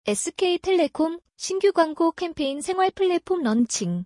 SK텔레콤 신규 광고 캠페인 생활 플랫폼 런칭.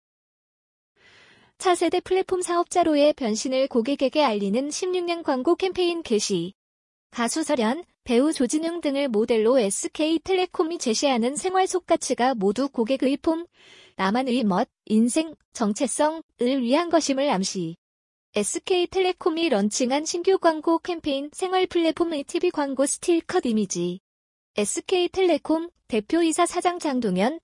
차세대 플랫폼 사업자로의 변신을 고객에게 알리는 16년 광고 캠페인 개시. 가수 설현, 배우 조진웅 등을 모델로 SK텔레콤이 제시하는 생활 속 가치가 모두 고객의 폼, 나만의 멋, 인생, 정체성을 위한 것임을 암시. SK텔레콤이 런칭한 신규 광고 캠페인 생활 플랫폼 TV 광고 스틸컷 이미지. SK텔레콤 대표이사 사장 장동현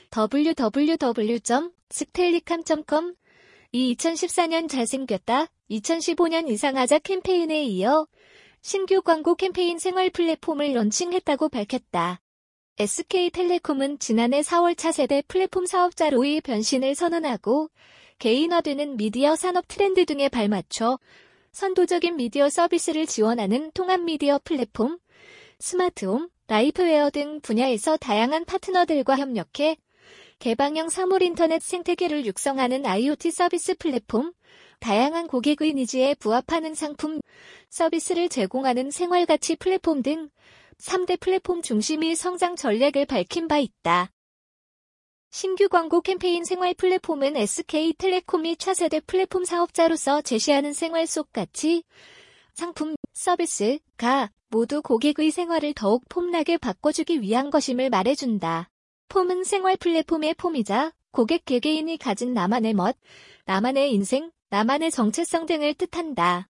www.sktellicom.com 이 2014년 잘생겼다, 2015년 이상하자 캠페인에 이어 신규 광고 캠페인 생활 플랫폼을 런칭했다고 밝혔다. SK텔레콤은 지난해 4월 차세대 플랫폼 사업자로의 변신을 선언하고 개인화되는 미디어 산업 트렌드 등에 발맞춰 선도적인 미디어 서비스를 지원하는 통합 미디어 플랫폼, 스마트홈, 라이프웨어 등 분야에서 다양한 파트너들과 협력해 개방형 사물 인터넷 생태계를 육성하는 IoT 서비스 플랫폼, 다양한 고객의 니즈에 부합하는 상품, 서비스를 제공하는 생활가치 플랫폼 등 3대 플랫폼 중심의 성장 전략을 밝힌 바 있다. 신규 광고 캠페인 생활 플랫폼은 SK텔레콤이 차세대 플랫폼 사업자로서 제시하는 생활 속 가치, 상품, 서비스가 모두 고객의 생활을 더욱 폼나게 바꿔주기 위한 것임을 말해준다. 폼은 생활 플랫폼의 폼이자 고객 개개인이 가진 나만의 멋, 나만의 인생, 나만의 정체성 등을 뜻한다.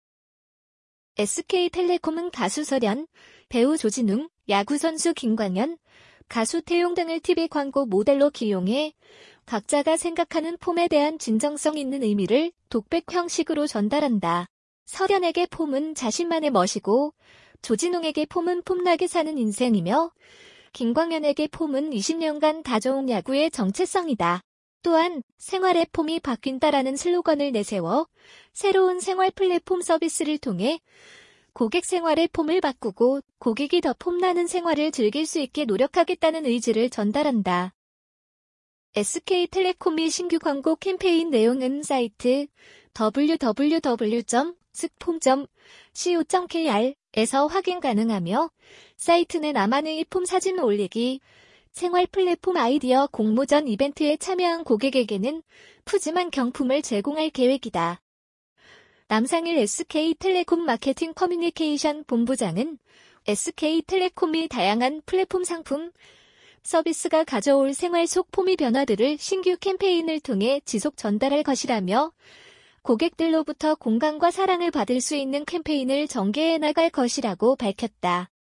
SK텔레콤은 가수 설현, 배우 조진웅, 야구선수 김광현, 가수 태용 등을 TV 광고 모델로 기용해 각자가 생각하는 폼에 대한 진정성 있는 의미를 독백 형식으로 전달한다. 설현에게 폼은 자신만의 멋이고 조진웅에게 폼은 폼나게 사는 인생이며 김광현에게 폼은 20년간 다져온 야구의 정체성이다. 또한 생활의 폼이 바뀐다라는 슬로건을 내세워 새로운 생활 플랫폼 서비스를 통해 고객 생활의 폼을 바꾸고 고객이 더 폼나는 생활을 즐길 수 있게 노력하겠다는 의지를 전달한다. SK텔레콤의 신규 광고 캠페인 내용은 사이트 www.skpom.co.kr 에서 확인 가능하며 사이트는 나만의 폼 사진 올리기, 생활 플랫폼 아이디어 공모전 이벤트에 참여한 고객에게는 푸짐한 경품을 제공할 계획이다. 남상일 SK텔레콤 마케팅 커뮤니케이션 본부장은 SK텔레콤이 다양한 플랫폼 상품, 서비스가 가져올 생활 속 폼의 변화들을 신규 캠페인을 통해 지속 전달할 것이라며 고객들로부터 공감과 사랑을 받을 수 있는 캠페인을 전개해 나갈 것이라고 밝혔다.